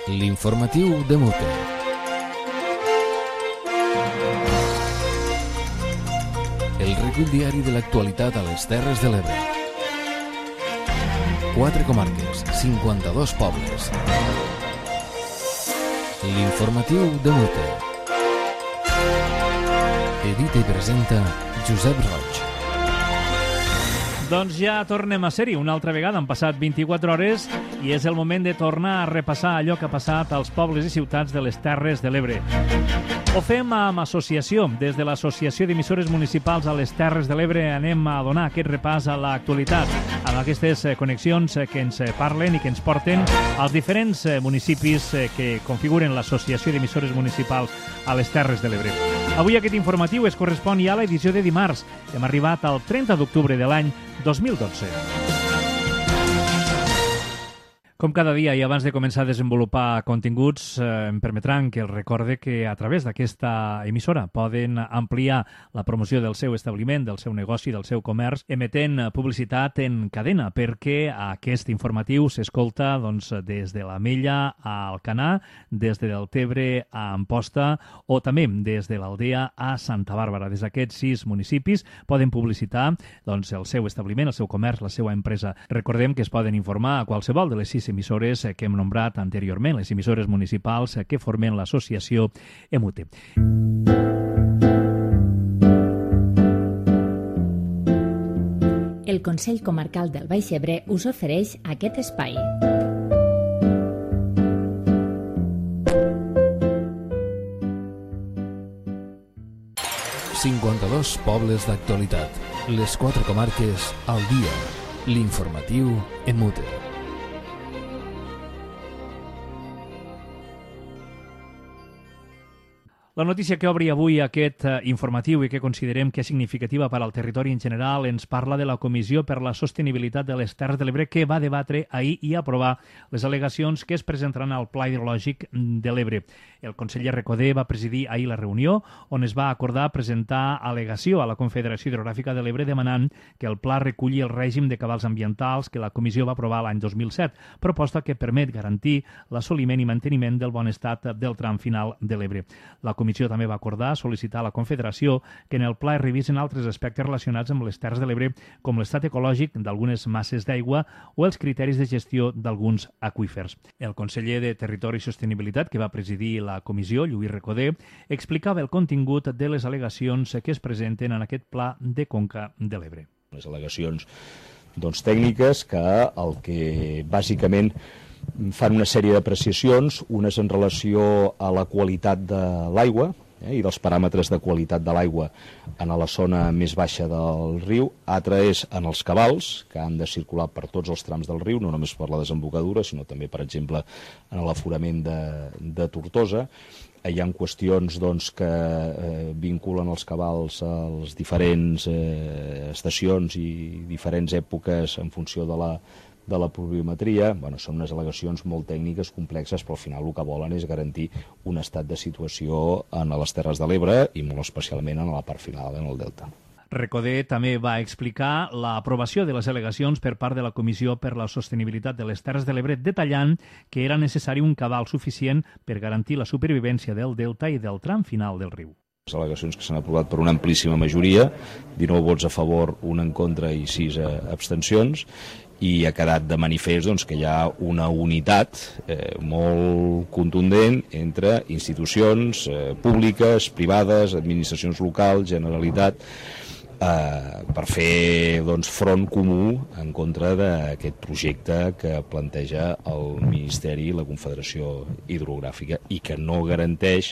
L'informatiu de Mute. El recull diari de l'actualitat a les Terres de l'Ebre. 4 comarques, 52 pobles. L'informatiu de Mute. Edita i presenta Josep Roig. Doncs ja tornem a ser-hi una altra vegada. Han passat 24 hores i és el moment de tornar a repassar allò que ha passat als pobles i ciutats de les Terres de l'Ebre. Ho fem amb associació. Des de l'Associació d'Emissores Municipals a les Terres de l'Ebre anem a donar aquest repàs a l'actualitat, amb aquestes connexions que ens parlen i que ens porten als diferents municipis que configuren l'Associació d'Emissores Municipals a les Terres de l'Ebre. Avui aquest informatiu es correspon ja a l'edició de dimarts. Hem arribat al 30 d'octubre de l'any 2012. Com cada dia i abans de començar a desenvolupar continguts, em permetran que els recorde que a través d'aquesta emissora poden ampliar la promoció del seu establiment, del seu negoci, del seu comerç, emetent publicitat en cadena, perquè aquest informatiu s'escolta des de l'Ametlla a Alcanar, des de Deltebre a Amposta o també des de l'Aldea a Santa Bàrbara. Des d'aquests 6 municipis poden publicitar el seu establiment, el seu comerç, la seva empresa. Recordem que es poden informar a qualsevol de les 6 emissores que hem nombrat anteriorment, les emissores municipals que formen l'associació EMUTE. El Consell Comarcal del Baix Ebre us ofereix aquest espai. «52 pobles d'actualitat. Les 4 comarques al dia. L'informatiu EMUTE». La notícia que obri avui aquest informatiu i que considerem que és significativa per al territori en general ens parla de la Comissió per la Sostenibilitat de les Terres de l'Ebre que va debatre ahir i aprovar les al·legacions que es presentaran al Pla Hidrològic de l'Ebre. El conseller Recoder va presidir ahir la reunió on es va acordar presentar al·legació a la Confederació Hidrogràfica de l'Ebre demanant que el pla reculli el règim de cabals ambientals que la Comissió va aprovar l'any 2007, proposta que permet garantir l'assoliment i manteniment del bon estat del tram final de l'Ebre. La Comissió també va acordar sol·licitar a la Confederació que en el pla es revisen altres aspectes relacionats amb les Terres de l'Ebre, com l'estat ecològic d'algunes masses d'aigua o els criteris de gestió d'alguns aqüífers. El conseller de Territori i Sostenibilitat, que va presidir la comissió, Lluís Recoder, explicava el contingut de les al·legacions que es presenten en aquest pla de Conca de l'Ebre. Les al·legacions tècniques que el que bàsicament fan una sèrie d'apreciacions, unes en relació a la qualitat de l'aigua i dels paràmetres de qualitat de l'aigua en la zona més baixa del riu, altra és en els cabals, que han de circular per tots els trams del riu, no només per la desembocadura, sinó també, per exemple, en l'aforament de Tortosa. Hi ha qüestions que vinculen els cabals a les diferents estacions i diferents èpoques en funció de la pluviometria. Són unes al·legacions molt tècniques, complexes, però al final el que volen és garantir un estat de situació en les Terres de l'Ebre i molt especialment en la part final, en el Delta. Recoder també va explicar l'aprovació de les al·legacions per part de la Comissió per la Sostenibilitat de les Terres de l'Ebre, detallant que era necessari un cabal suficient per garantir la supervivència del Delta i del tram final del riu. Les al·legacions que s'han aprovat per una amplíssima majoria, 19 vots a favor, 1 en contra i 6 abstencions, i ha quedat de manifest que hi ha una unitat molt contundent entre institucions públiques, privades, administracions locals, Generalitat, per fer front comú en contra d'aquest projecte que planteja el Ministeri i la Confederació Hidrogràfica i que no garanteix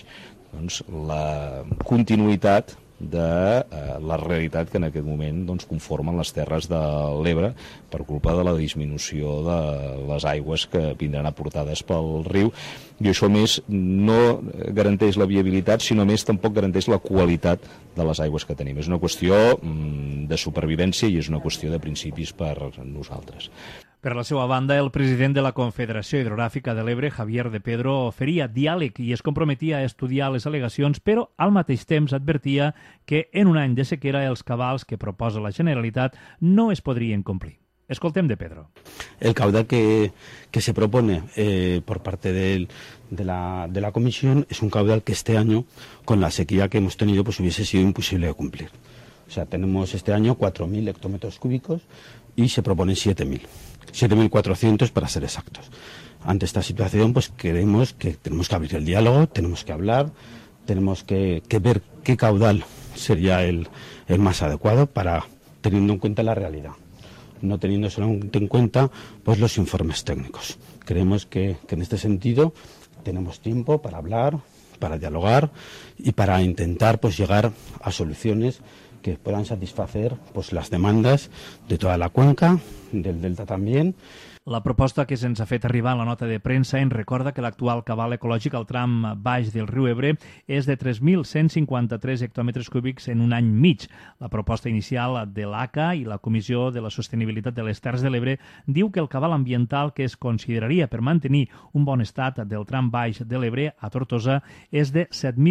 la continuïtat de la realitat que en aquest moment conformen les Terres de l'Ebre per culpa de la disminució de les aigües que vindran aportades pel riu, i això més no garanteix la viabilitat, sinó més tampoc garanteix la qualitat de les aigües que tenim. És una qüestió de supervivència i és una qüestió de principis per nosaltres. Per la seva banda, el president de la Confederació Hidrogràfica de l'Ebre, Javier de Pedro, oferia diàleg i es comprometia a estudiar les al·legacions, però al mateix temps advertia que en un any de sequera els cabals que proposa la Generalitat no es podrien complir. Escoltem de Pedro. El caudal que se propone por parte de la Comisión es un caudal que este año, con la sequía que hemos tenido, pues hubiese sido imposible de cumplir. O sea, tenemos este año 4.000 hectómetros cúbicos y se proponen 7.000. 7.400 para ser exactos. Ante esta situación, pues creemos que tenemos que abrir el diálogo, tenemos que hablar, tenemos que ver qué caudal sería el más adecuado para teniendo en cuenta la realidad, no teniendo solamente en cuenta pues los informes técnicos. Creemos que en este sentido tenemos tiempo para hablar, para dialogar y para intentar pues llegar a soluciones que puedan satisfacer pues las demandas de toda la cuenca, del delta también. La proposta que se'ns ha fet arribar en la nota de premsa ens recorda que l'actual cabal ecològic al tram baix del riu Ebre és de 3.153 hectòmetres cúbics en un any mig. La proposta inicial de l'ACA i la Comissió de la Sostenibilitat de les Terres de l'Ebre diu que el cabal ambiental que es consideraria per mantenir un bon estat del tram baix de l'Ebre a Tortosa és de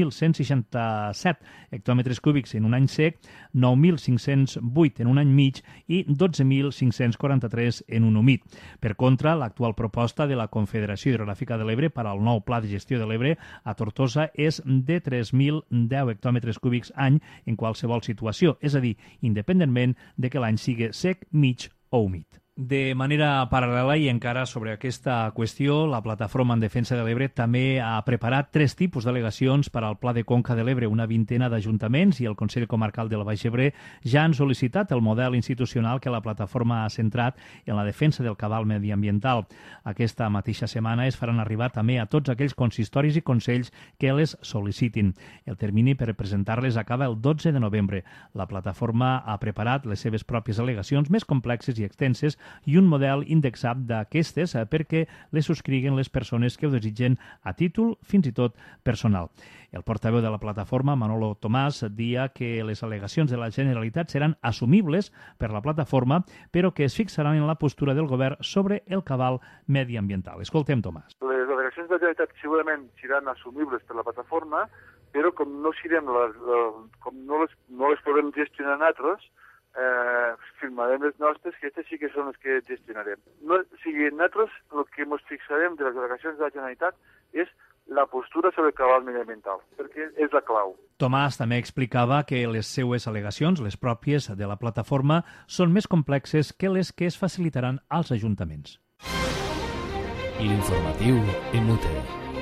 7.167 hectòmetres cúbics en un any sec, 9.508 en un any mig i 12.543 en un humit. Per contra, l'actual proposta de la Confederació Hidrogràfica de l'Ebre per al nou Pla de Gestió de l'Ebre a Tortosa és de 3.010 hectòmetres cúbics any en qualsevol situació, és a dir, independentment de que l'any sigui sec, mig o humit. De manera paral·lela i encara sobre aquesta qüestió, la Plataforma en Defensa de l'Ebre també ha preparat 3 tipus d'al·legacions per al Pla de Conca de l'Ebre. Una vintena d'ajuntaments i el Consell Comarcal del Baix Ebre ja han sol·licitat el model institucional que la plataforma ha centrat en la defensa del cabal mediambiental. Aquesta mateixa setmana es faran arribar també a tots aquells consistoris i consells que les sol·licitin. El termini per presentar-les acaba el 12 de novembre. La plataforma ha preparat les seves pròpies al·legacions més complexes i extenses i un model indexat d'aquestes perquè les subscriguen les persones que ho desitgen a títol fins i tot personal. El portaveu de la plataforma, Manolo Tomàs, dia que les al·legacions de la Generalitat seran assumibles per la plataforma, però que es fixaran en la postura del govern sobre el cabal mediambiental. Escoltem Tomàs. Les al·legacions de la Generalitat segurament seran assumibles per la plataforma, però com no les podem gestionar nosaltres, firmarem les nostres, que aquestes sí que són les que gestionarem. No, o sigui, nosaltres el que ens fixarem de les delegacions de la Generalitat és la postura sobre el cabal mediambiental, perquè és la clau. Tomàs també explicava que les seues al·legacions, les pròpies de la plataforma, són més complexes que les que es facilitaran als ajuntaments. L'informatiu en UTE.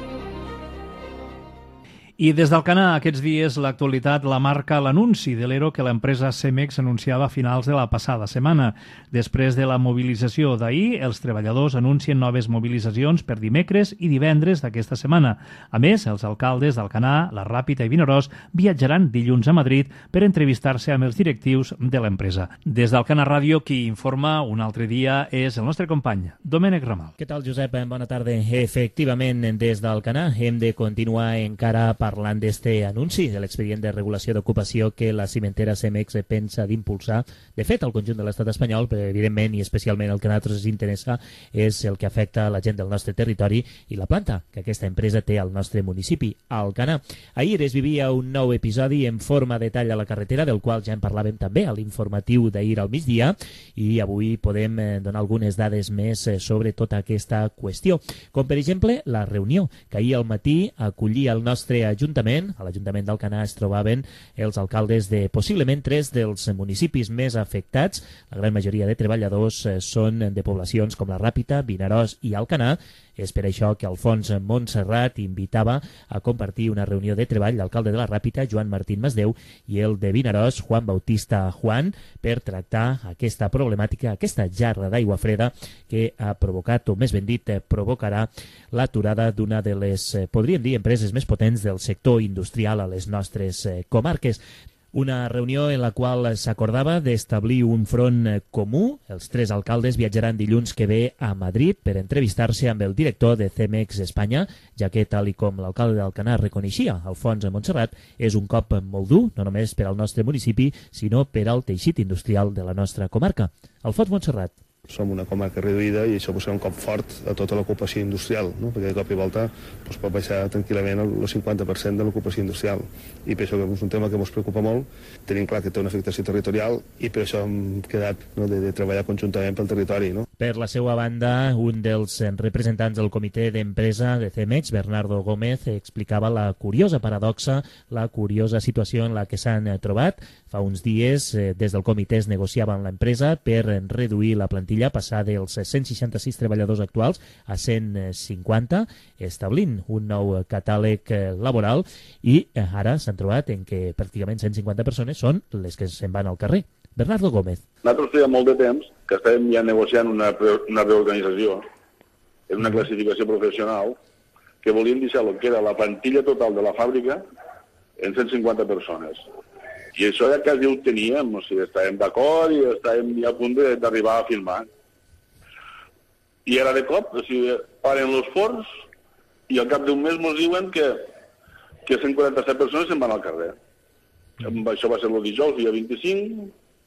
I des d'Alcanar, aquests dies, l'actualitat la marca l'anunci de l'ERO que l'empresa Cemex anunciava a finals de la passada setmana. Després de la mobilització d'ahir, els treballadors anuncien noves mobilitzacions per dimecres i divendres d'aquesta setmana. A més, els alcaldes d'Alcanar, la Ràpita i Vinaròs viatjaran dilluns a Madrid per entrevistar-se amb els directius de l'empresa. Des d'Alcanar Ràdio, qui informa un altre dia és el nostre company, Domènec Ramal. Què tal, Josep? Bona tarda. Efectivament, des d'Alcanar hem de continuar encara parlant d'este anunci de l'expedient de regulació d'ocupació que la cimentera Cemex pensa d'impulsar. De fet, al conjunt de l'estat espanyol, però evidentment i especialment el que a nosaltres ens interessa és el que afecta la gent del nostre territori i la planta que aquesta empresa té al nostre municipi, Alcanar. Ahir es vivia un nou episodi en forma de tall a la carretera, del qual ja en parlàvem també a l'informatiu d'ahir al migdia, i avui podem donar algunes dades més sobre tota aquesta qüestió. Com, per exemple, la reunió que ahir al matí acollia el nostre Ajuntament. A l'Ajuntament d'Alcanar es trobaven els alcaldes de possiblement 3 dels municipis més afectats. La gran majoria de treballadors són de poblacions com la Ràpita, Vinaròs i Alcanar. És per això que Alfons Montserrat invitava a compartir una reunió de treball l'alcalde de la Ràpita, Joan Martín Masdeu, i el de Vinaròs, Juan Bautista Juan, per tractar aquesta problemàtica, aquesta jarra d'aigua freda que ha provocat, o més ben dit, provocarà l'aturada d'una de les, podríem dir, empreses més potents del sector industrial a les nostres comarques. Una reunió en la qual s'acordava d'establir un front comú. Els 3 alcaldes viatjaran dilluns que ve a Madrid per entrevistar-se amb el director de Cemex Espanya, ja que, tal i com l'alcalde d'Alcanar reconeixia, Alfons Montserrat, és un cop molt dur, no només per al nostre municipi, sinó per al teixit industrial de la nostra comarca. Alfons Montserrat. Som una comarca reduïda i això serà un cop fort a tota l'ocupació industrial, no? Perquè de cop i volta pot baixar tranquil·lament el 50% de l'ocupació industrial. I per això és un tema que ens preocupa molt. Tenim clar que té una afectació territorial i per això hem quedat de treballar conjuntament pel territori. No? Per la seva banda, un dels representants del comitè d'empresa de CEMEX, Bernardo Gómez, explicava la curiosa paradoxa, la curiosa situació en la que s'han trobat. Fa uns dies, des del comitè es negociava amb l'empresa per reduir la plantilla, passar dels 166 treballadors actuals a 150, establint un nou catàleg laboral, i ara s'han trobat en què pràcticament 150 persones són les que se'n van al carrer. Bernardo Gómez. Nosaltres feia molt de temps que estàvem ja negociant una reorganització en una classificació professional que volíem deixar el que era la plantilla total de la fàbrica en 150 persones. I això ja quasi ho teníem, o sigui, estàvem d'acord i estàvem ja a punt d'arribar a firmar. I ara de cop, o sigui, paren els forns i al cap d'un mes ens diuen que 147 persones se'n van al carrer. Això va ser el dijous, dia 25,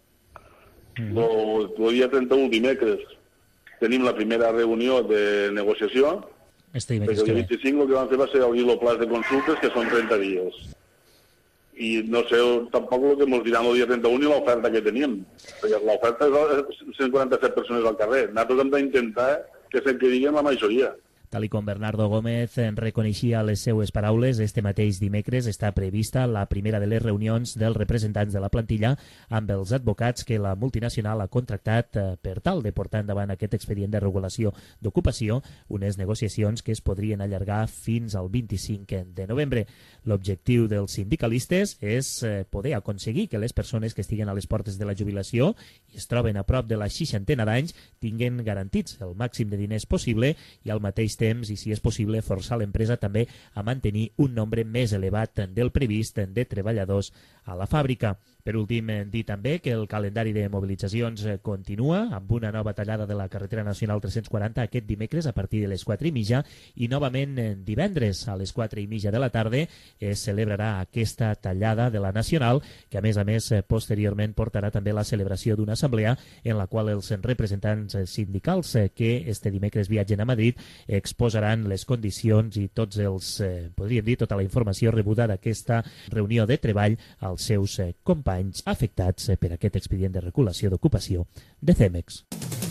el dia 31, dimecres, tenim la primera reunió de negociació, perquè el dia 25 el que vam fer va ser obrir el pla de consultes, que són 30 dies. I no sé tampoc el que ens diran el dia 31 i l'oferta que teníem, perquè l'oferta és 147 persones al carrer. Nosaltres hem d'intentar que se'n quedin la majoria. Tal com Bernardo Gómez reconeixia les seues paraules, este mateix dimecres està prevista la primera de les reunions dels representants de la plantilla amb els advocats que la multinacional ha contractat per tal de portar endavant aquest expedient de regulació d'ocupació, unes negociacions que es podrien allargar fins al 25 de novembre. L'objectiu dels sindicalistes és poder aconseguir que les persones que estiguen a les portes de la jubilació i es troben a prop de la 60ena d'anys tinguen garantits el màxim de diners possible i al mateix temps, i si és possible, forçar l'empresa també a mantenir un nombre més elevat del previst de treballadors a la fàbrica. Per últim, dir també que el calendari de mobilitzacions continua amb una nova tallada de la carretera nacional 340 aquest dimecres a partir de les 4:30 i novament divendres a les 4:30 de la tarda es celebrarà aquesta tallada de la nacional, que a més posteriorment portarà també la celebració d'una assemblea en la qual els representants sindicals que este dimecres viatgen a Madrid exposaran les condicions i tots els, podríem dir, tota la informació rebuda d'aquesta reunió de treball als seus companys afectats per aquest expedient de regulació d'ocupació de CEMEX.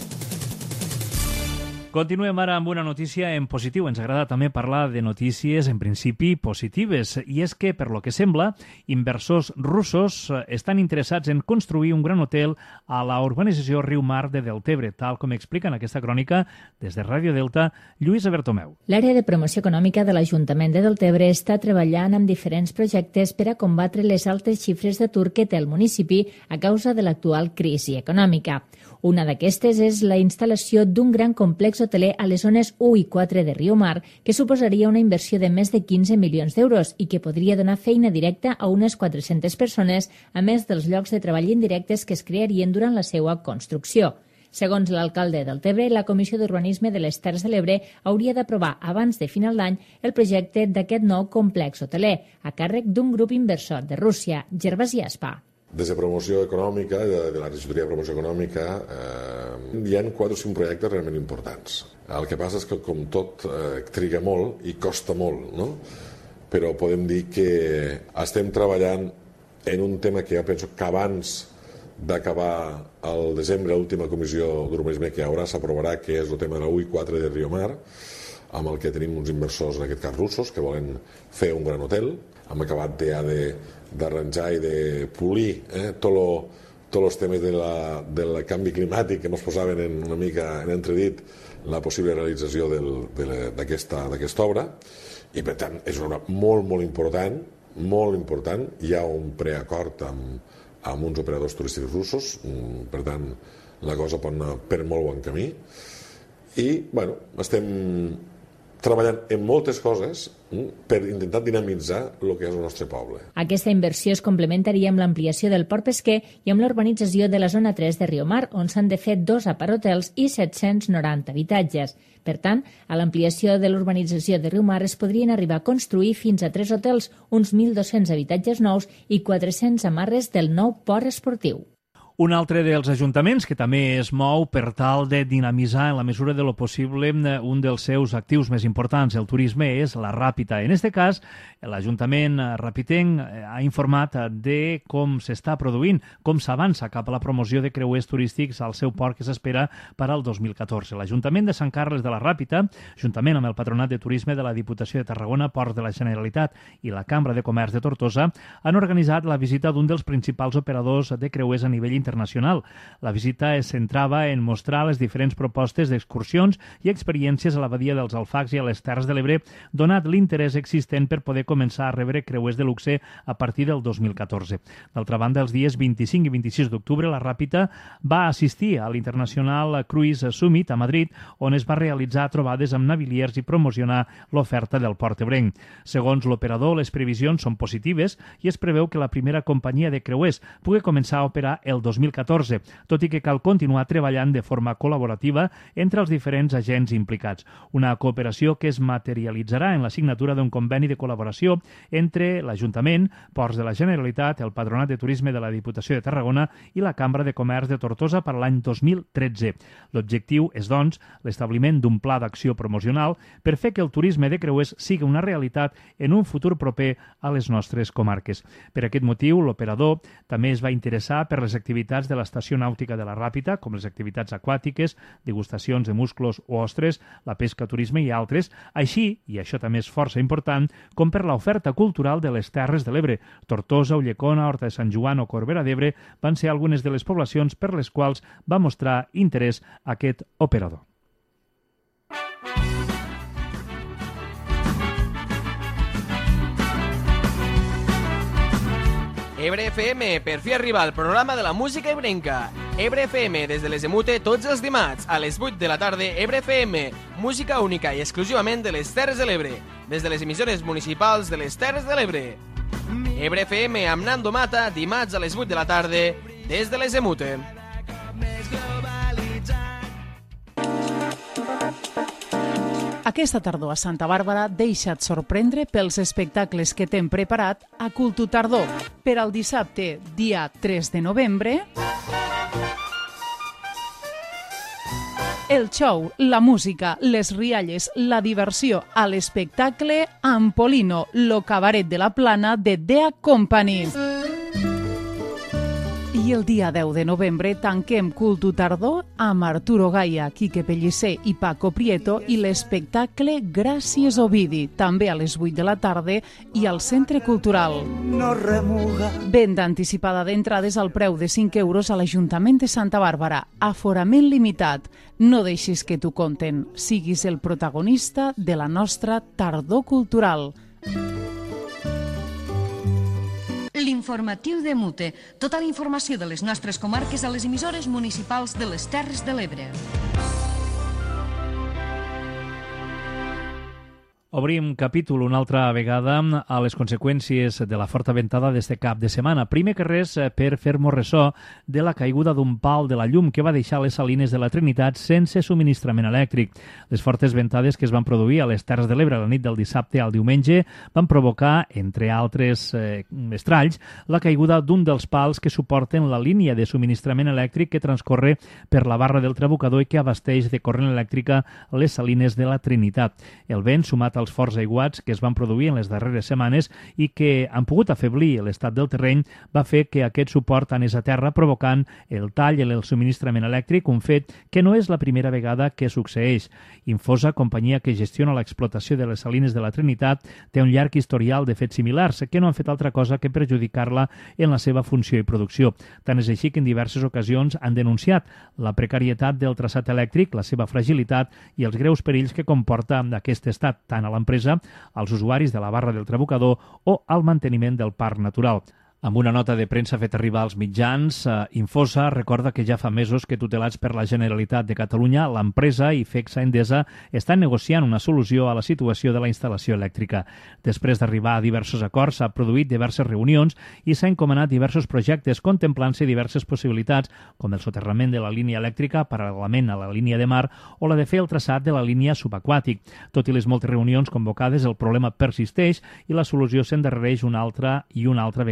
Continuem ara amb una notícia en positiu. Ens agrada també parlar de notícies, en principi, positives. I és que, per lo que sembla, inversors russos estan interessats en construir un gran hotel a la urbanització Riu Mar de Deltebre, tal com explica en aquesta crònica des de Ràdio Delta, Lluïsa Bertomeu. L'àrea de promoció econòmica de l'Ajuntament de Deltebre està treballant amb diferents projectes per a combatre les altes xifres d'atur que té el municipi a causa de l'actual crisi econòmica. Una d'aquestes és la instal·lació d'un gran complex hoteler a les zones 1 i 4 de Riu Mar, que suposaria una inversió de més de 15 milions d'euros i que podria donar feina directa a unes 400 persones, a més dels llocs de treball indirectes que es crearien durant la seva construcció. Segons l'alcalde del Deltebre, la Comissió d'Urbanisme de les Terres de l'Ebre hauria d'aprovar abans de final d'any el projecte d'aquest nou complex hoteler, a càrrec d'un grup inversor de Rússia, Gervasi Aspa. Des de promoció econòmica, de la regidoria de promoció econòmica, hi ha 4 o 5 projectes realment importants. El que passa és que, com tot, triga molt i costa molt, no? Però podem dir que estem treballant en un tema que jo penso que abans d'acabar al desembre l'última comissió d'urbanisme que hi haurà s'aprovarà, que és el tema de la 1 i 4 de Riu Mar, amb el que tenim uns inversors, en aquest cas russos, que volen fer un gran hotel. Hem acabat ja d'arranjar i de polir tots els temes del canvi climàtic que ens posaven una mica en entredit la possible realització d'aquesta obra, i per tant és una obra molt important, molt important. Hi ha un preacord amb uns operadors turístics russos, per tant la cosa pot anar per molt bon camí, i bueno, estem treballant en moltes coses per intentar dinamitzar el que és el nostre poble. Aquesta inversió es complementaria amb l'ampliació del port pesquer i amb l'urbanització de la zona 3 de Riu Mar, on s'han de fer 2 aparthotels i 790 habitatges. Per tant, a l'ampliació de l'urbanització de Riu Mar es podrien arribar a construir fins a 3 hotels, uns 1.200 habitatges nous i 400 amarres del nou port esportiu. Un altre dels ajuntaments que també es mou per tal de dinamitzar en la mesura de lo possible un dels seus actius més importants, el turisme, és la Ràpita. En aquest cas, l'Ajuntament rapitenc ha informat de com s'està produint, com s'avança cap a la promoció de creuers turístics al seu port que s'espera per al 2014. L'Ajuntament de Sant Carles de la Ràpita, juntament amb el Patronat de Turisme de la Diputació de Tarragona, Ports de la Generalitat i la Cambra de Comerç de Tortosa, han organitzat la visita d'un dels principals operadors de creuers a nivell internacional. La visita es centrava en mostrar les diferents propostes d'excursions i experiències a la badia dels Alfacs i a les Terres de l'Ebre, donat l'interès existent per poder començar a rebre creuers de luxe a partir del 2014. D'altra banda, els dies 25 i 26 d'octubre, la Ràpita va assistir a l'International Cruise Summit a Madrid, on es va realitzar trobades amb naviliers i promocionar l'oferta del port ebrenc. Segons l'operador, les previsions són positives i es preveu que la primera companyia de creuers pugui començar a operar el 2014, tot i que cal continuar treballant de forma col·laborativa entre els diferents agents implicats. Una cooperació que es materialitzarà en la signatura d'un conveni de col·laboració entre l'Ajuntament, Ports de la Generalitat, el Patronat de Turisme de la Diputació de Tarragona i la Cambra de Comerç de Tortosa per l'any 2013. L'objectiu és, doncs, l'establiment d'un pla d'acció promocional per fer que el turisme de creuers sigui una realitat en un futur proper a les nostres comarques. Per aquest motiu, l'operador també es va interessar per les activitats de l'estació nàutica de la Ràpita, com les activitats aquàtiques, degustacions de musclos o ostres, la pesca, turisme i altres, així, i això també és força important, com per l'oferta cultural de les Terres de l'Ebre. Tortosa, Ulldecona, Horta de Sant Joan o Corbera d'Ebre van ser algunes de les poblacions per les quals va mostrar interès aquest operador. Ebre FM, per fi arriba al programa de la música ebrenca. Ebre FM, des de les Emute, tots els dimarts, a les 8 de la tarda, Ebre FM, música única i exclusivament de les Terres de l'Ebre, des de les emissores municipals de les Terres de l'Ebre. Ebre FM amb Nando Mata, dimarts a les 8 de la tarda, des de les Emute. Aquesta tardor a Santa Bàrbara deixa't sorprendre pels espectacles que t'hem preparat a Cultu Tardor. Per al dissabte, dia 3 de novembre, el show, la música, les rialles, la diversió a l'espectacle Ampolino, lo cabaret de la Plana de Dea Company. I el dia 10 de novembre tanquem Cultu Tardor amb Arturo Gaia, Quique Pellicer i Paco Prieto i l'espectacle Gràcies Ovidi, també a les 8 de la tarda i al Centre Cultural. No remuga. Venda anticipada d'entrades al preu de 5 euros a l'Ajuntament de Santa Bàrbara. Aforament limitat. No deixis que t'ho conten. Siguis el protagonista de la nostra tardor cultural. L'informatiu de Mute. Tota la informació de les nostres comarques a les emissores municipals de les Terres de l'Ebre. Obrim capítol una altra vegada a les conseqüències de la forta ventada d'este cap de setmana. Primer que res, per fer-nos ressò de la caiguda d'un pal de la llum que va deixar les Salines de la Trinitat sense subministrament elèctric. Les fortes ventades que es van produir a les Terres de l'Ebre la nit del dissabte al diumenge van provocar, entre altres estralls, la caiguda d'un dels pals que suporten la línia de subministrament elèctric que transcorre per la barra del Trabucador i que abasteix de corrent elèctrica les Salines de la Trinitat. El vent, sumat als forts aiguats que es van produir en les darreres setmanes i que han pogut afeblir l'estat del terreny, va fer que aquest suport anés a terra, provocant el tall en el subministrament elèctric, un fet que no és la primera vegada que succeeix. Infosa, companyia que gestiona l'explotació de les Salines de la Trinitat, té un llarg historial de fets similars que no han fet altra cosa que perjudicar-la en la seva funció i producció. Tant és així que en diverses ocasions han denunciat la precarietat del traçat elèctric, la seva fragilitat i els greus perills que comporta aquest estat, tant a l'empresa, als usuaris de la barra del Trabucador o al manteniment del parc natural. Amb una nota de premsa feta arribar als mitjans, Infosa recorda que ja fa mesos que, tutelats per la Generalitat de Catalunya, l'empresa i FECSA Endesa estan negociant una solució a la situació de la instal·lació elèctrica. Després d'arribar a diversos acords, s'ha produït diverses reunions i s'ha encomanat diversos projectes contemplant-se diverses possibilitats, com el soterrament de la línia elèctrica paral·lelament a la línia de mar o la de fer el traçat de la línia subaquàtic. Tot i les moltes reunions convocades, el problema persisteix i la solució s'endarrereix una altra vegada, sense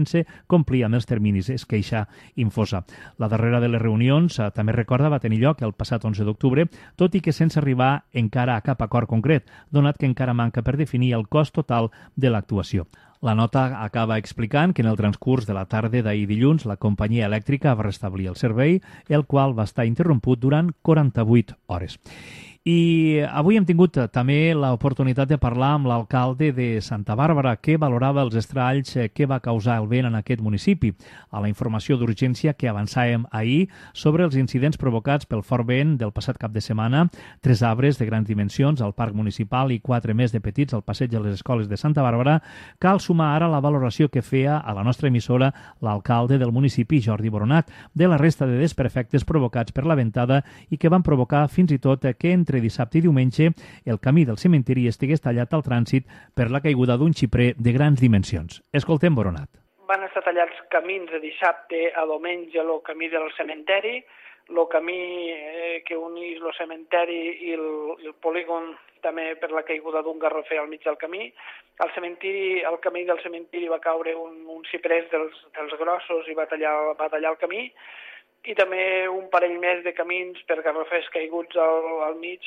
sense complir amb els terminis, es queixa Infosa. La darrera de les reunions, també recorda, va tenir lloc el passat 11 d'octubre, tot i que sense arribar encara a cap acord concret, donat que encara manca per definir el cost total de l'actuació. La nota acaba explicant que en el transcurs de la tarda d'ahir dilluns la companyia elèctrica va restablir el servei, el qual va estar interromput durant 48 hores. I avui hem tingut també l'oportunitat de parlar amb l'alcalde de Santa Bàrbara, que valorava els estralls que va causar el vent en aquest municipi. A la informació d'urgència que avançàvem ahir sobre els incidents provocats pel fort vent del passat cap de setmana, 3 arbres de grans dimensions al parc municipal i 4 més de petits al passeig de les escoles de Santa Bàrbara, cal sumar ara la valoració que feia a la nostra emissora l'alcalde del municipi, Jordi Boronat, de la resta de desperfectes provocats per la ventada i que van provocar fins i tot que entre dissabte i diumenge el camí del cementiri estigués tallat al trànsit per la caiguda d'un xiprer de grans dimensions. Escoltem Boronat. Van estar tallats camins de dissabte a diumenge, el camí del cementeri, el camí que unís el cementeri i el polígon també per la caiguda d'un garrofer al mig del camí. Al camí del cementiri va caure un ciprés dels grossos i va tallar el camí, i també un parell més de camins per garrofers caiguts al mig,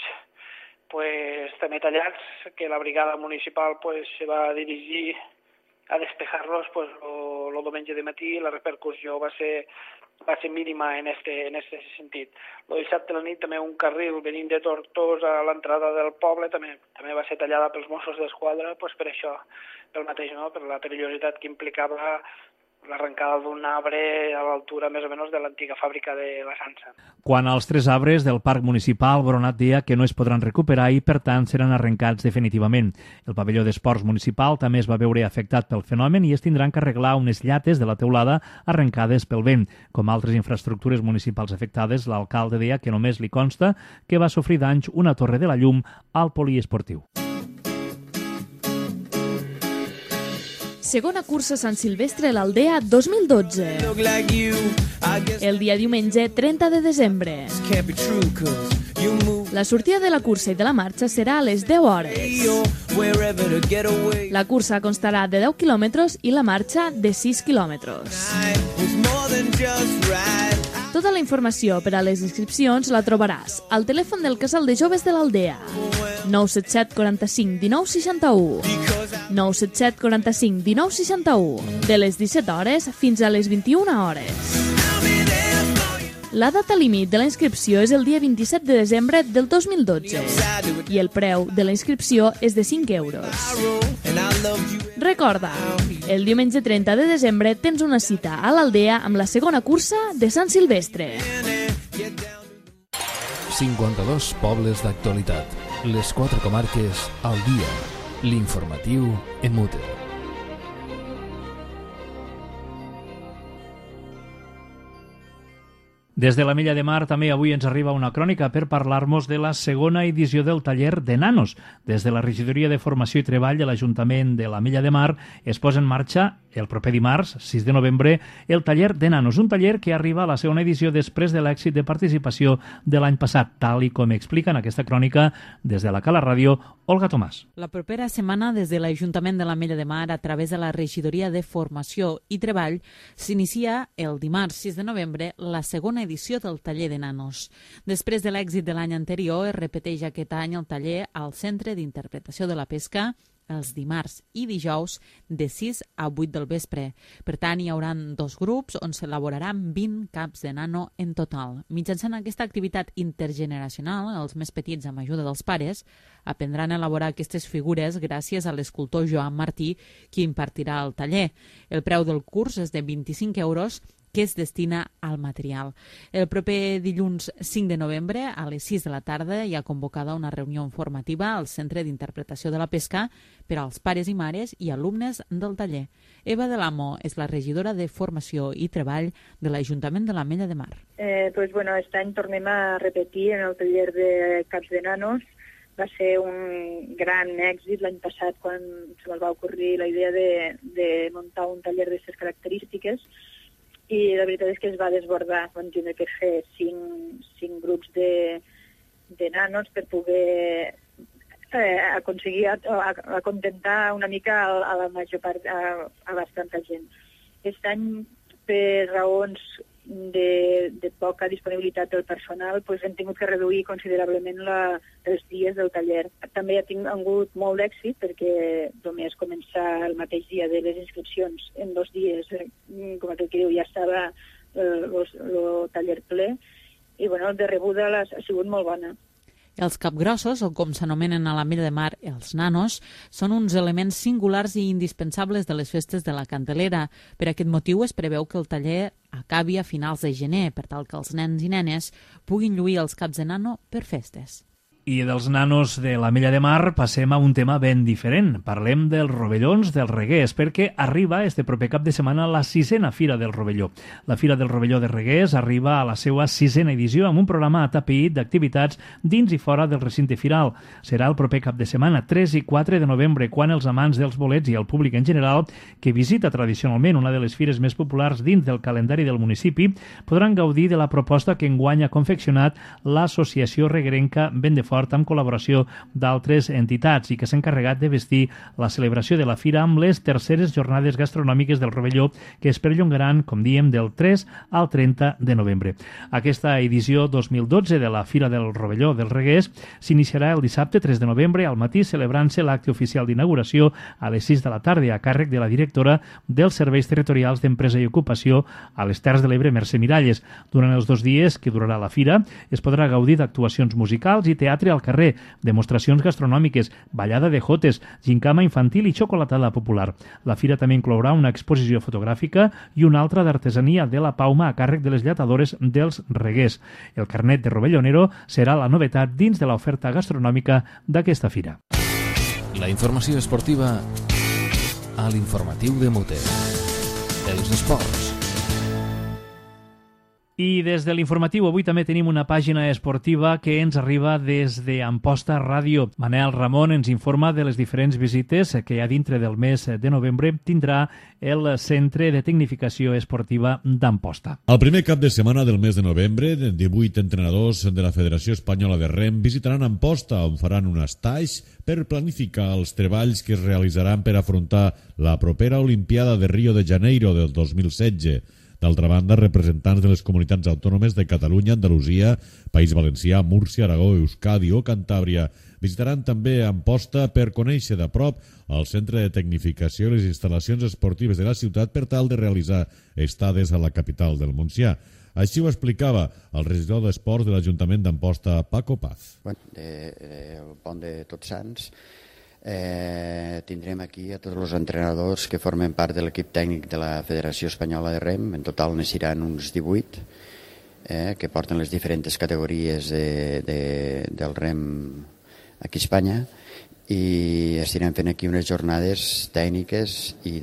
també tallats, que la brigada municipal se va dirigir a despejar-los el diumenge de matí. La repercussió va ser mínima en este sentit. El dissabte a la nit també un carril venint de Tortosa a l'entrada del poble també va ser tallada pels Mossos d'Esquadra, per això, pel mateix, no? Per la perillositat que implicava l'arrencada d'un arbre a l'altura més o menys de l'antiga fàbrica de la Sansa. Quant als 3 arbres del parc municipal, Boronat deia que no es podran recuperar i, per tant, seran arrencats definitivament. El pavelló d'esports municipal també es va veure afectat pel fenomen i es tindran que arreglar unes llates de la teulada arrencades pel vent. Com altres infraestructures municipals afectades, l'alcalde deia que només li consta que va sofrir danys una torre de la llum al poliesportiu. Segona cursa Sant Silvestre a l'Aldea 2012. El dia diumenge 30 de desembre. La sortida de la cursa i de la marxa serà a les 10 hores. La cursa constarà de 10 quilòmetres i la marxa de 6 quilòmetres. Tota la informació per a les inscripcions la trobaràs al telèfon del Casal de Joves de l'Aldea, 977 45 19 61. 977 45 19 61, de les 17 hores fins a les 21 hores. La data límit de la inscripció és el dia 27 de desembre del 2012 i el preu de la inscripció és de 5 euros. Recorda, el diumenge 30 de desembre tens una cita a l'Aldea amb la segona cursa de Sant Silvestre. 52 pobles d'actualitat. Les 4 comarques al dia. L'informatiu en Muter. Des de la Mella de Mar també avui ens arriba una crònica per parlar-nos de la segona edició del taller de nanos. Des de la Regidoria de Formació i Treball de l'Ajuntament de la Mella de Mar es posa en marxa el proper dimarts, 6 de novembre, el taller de nanos, un taller que arriba a la segona edició després de l'èxit de participació de l'any passat, tal i com explica en aquesta crònica des de la Cala Ràdio, Olga Tomàs. La propera setmana, des de l'Ajuntament de la Mella de Mar, a través de la Regidoria de Formació i Treball, s'inicia el dimarts 6 de novembre la segona edició del taller de nanos. Després de l'èxit de l'any anterior, es repeteix aquest any el taller al Centre d'Interpretació de la Pesca els dimarts i dijous de 6 a 8 del vespre. Per tant, hi haurà 2 grups on s'elaboraran 20 caps de nano en total. Mitjançant aquesta activitat intergeneracional, els més petits, amb ajuda dels pares, aprendran a elaborar aquestes figures gràcies a l'escultor Joan Martí, qui impartirà el taller. El preu del curs és de 25 euros, que es destina al material. El proper dilluns 5 de novembre, a les 6 de la tarda, hi ha convocada una reunió informativa al Centre d'Interpretació de la Pesca per als pares i mares i alumnes del taller. Eva de l'Amo és la regidora de Formació i Treball de l'Ajuntament de la Mella de Mar. Aquest any tornem a repetir en el taller de caps de nanos. Va ser un gran èxit l'any passat quan se'ls va ocorrir la idea de muntar un taller d'aquestes característiques, i la veritat és que es va desbordar. Vam tindre que fer 5 grups de nanos per poder aconseguir acontentar una mica a la major part, a bastanta gent. Aquest any, per raons de poca disponibilitat del personal, doncs hem tingut que reduir considerablement els dies del taller. També ha tingut molt d'èxit perquè només començar el mateix dia de les inscripcions en 2 dies, com aquell que diu, ja estava el taller ple, i bueno, de rebuda ha sigut molt bona. Els capgrossos, o com s'anomenen a l'Ametlla de Mar, els nanos, són uns elements singulars i indispensables de les festes de la Candelera. Per aquest motiu es preveu que el taller acabi a finals de gener, per tal que els nens i nenes puguin lluir els caps de nano per festes. I dels nanos de l'Ametlla de Mar passem a un tema ben diferent. Parlem dels rovellons dels Reguers, perquè arriba este proper cap de setmana la 6a Fira del Rovelló. La Fira del Rovelló de Reguers arriba a la seva 6a edició amb un programa atapeït d'activitats dins i fora del recinte firal. Serà el proper cap de setmana, 3 i 4 de novembre, quan els amants dels bolets i el públic en general, que visita tradicionalment una de les fires més populars dins del calendari del municipi, podran gaudir de la proposta que enguany ha confeccionat l'Associació Reguerenca Vent de Fort amb col·laboració d'altres entitats i que s'ha encarregat de vestir la celebració de la fira amb les terceres jornades gastronòmiques del Rovelló que es perllongaran, com diem, del 3 al 30 de novembre. Aquesta edició 2012 de la Fira del Rovelló dels Reguers s'iniciarà el dissabte 3 de novembre al matí celebrant-se l'acte oficial d'inauguració a les 6 de la tarda a càrrec de la directora dels Serveis Territorials d'Empresa i Ocupació a les Terres de l'Ebre, Mercè Miralles. Durant els 2 dies que durarà la fira es podrà gaudir d'actuacions musicals i teatre al carrer, demostracions gastronòmiques, ballada de jotes, gincama infantil i xocolatada popular. La fira també inclourà una exposició fotogràfica i una altra d'artesania de la Pauma a càrrec de les lletadores dels Reguers. El carnet de rovellonero serà la novetat dins de l'oferta gastronòmica d'aquesta fira. La informació esportiva a l'informatiu de Mute. Els esports. I des de l'informatiu avui també tenim una pàgina esportiva que ens arriba des d'Amposta Ràdio. Manel Ramon ens informa de les diferents visites que ja dintre del mes de novembre tindrà el Centre de Tecnificació Esportiva d'Amposta. El primer cap de setmana del mes de novembre, 18 entrenadors de la Federació Espanyola de Rem visitaran Amposta, on faran un estatge per planificar els treballs que es realitzaran per afrontar la propera Olimpiada de Rio de Janeiro del 2016. D'altra banda, representants de les comunitats autònomes de Catalunya, Andalusia, País Valencià, Múrcia, Aragó, Euskadi o Cantàbria visitaran també Amposta per conèixer de prop el centre de tecnificació i les instal·lacions esportives de la ciutat per tal de realitzar estades a la capital del Montsià. Així ho explicava el regidor d'Esports de l'Ajuntament d'Amposta, Paco Paz. El pont de Tots Sants tindrem aquí a tots els entrenadors que formen part de l'equip tècnic de la Federació Espanyola de Rem. En total n'hi uns 18 que porten les diferents categories del rem aquí a Espanya, i estirem fent aquí unes jornades tècniques i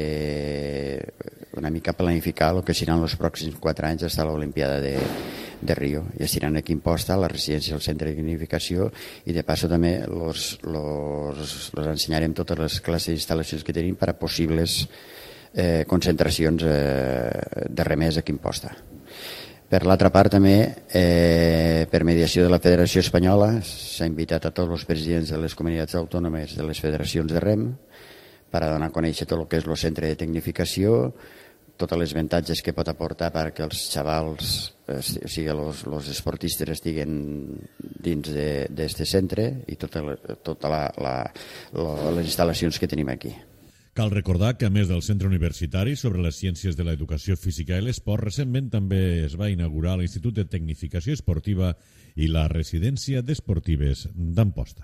una mica planificar el que seran els pròxims 4 anys fins a l'Olimpiada de Rio. I estiran aquí a Amposta, a la residència del centre de tecnificació, i de passo també los ensenyarem totes les classes d'instal·lacions que tenim per a possibles concentracions de remés aquí a Amposta. Per l'altra part també, per mediació de la Federació Espanyola, s'ha invitat a tots els presidents de les comunitats autònomes de les federacions de rem per a donar a conèixer tot el que és el centre de tecnificació, totes les avantatges que pot aportar perquè els xavals, o sigui, els esportistes estiguen dins d'aquest centre i totes les instal·lacions que tenim aquí. Cal recordar que, a més del Centre Universitari sobre les Ciències de l'Educació Física i l'Esport, recentment també es va inaugurar l'Institut de Tecnificació Esportiva i la Residència d'Esportives d'Amposta.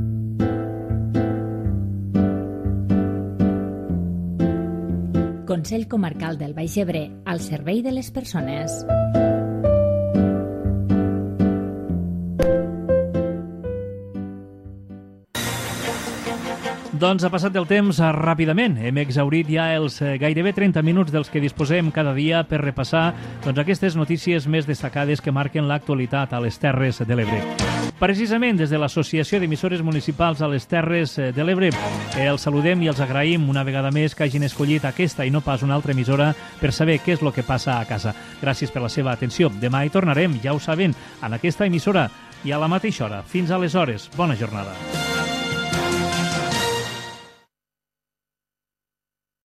Consell Comarcal del Baix Ebre, al servei de les persones. Doncs ha passat el temps ràpidament. Hem exhaurit ja els gairebé 30 minuts dels que disposem cada dia per repassar aquestes notícies més destacades que marquen l'actualitat a les Terres de l'Ebre. Precisament des de l'Associació d'Emissores Municipals a les Terres de l'Ebre els saludem i els agraïm una vegada més que hagin escollit aquesta i no pas una altra emissora per saber què és el que passa a casa. Gràcies per la seva atenció. Demà hi tornarem, ja ho saben, en aquesta emissora i a la mateixa hora. Fins aleshores, bona jornada.